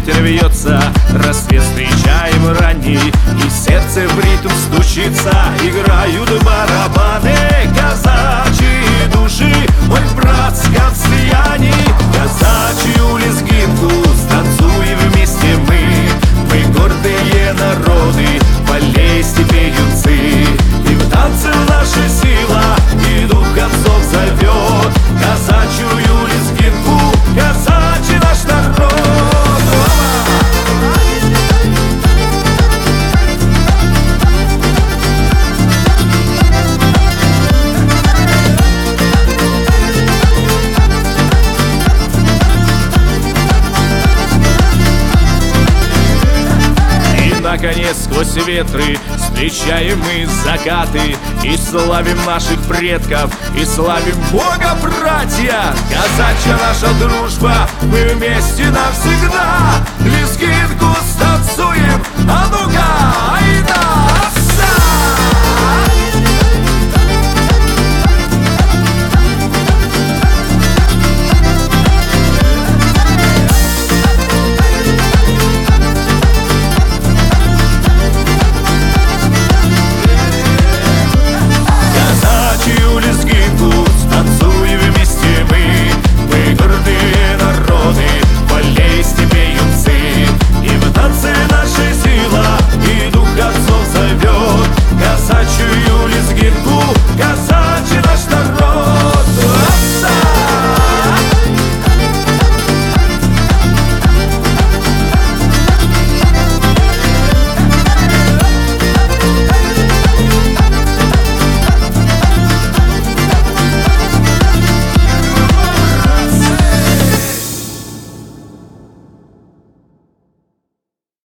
ветер вьется, рассвет встречаем ранний, и сердце в ритм стучится. Играют барабаны, казачьи души, ой, в братском слиянии. Казачью лезгинку станцуем вместе мы гордые народы, полей степей юнцы. И в танце наша сила, и дух концов зовет казачью лезгинку, казачий наш народ. Наконец, сквозь ветры встречаем мы закаты, и славим наших предков, и славим Бога, братья. Казачья наша дружба, мы вместе навсегда. Лезгинку ставим.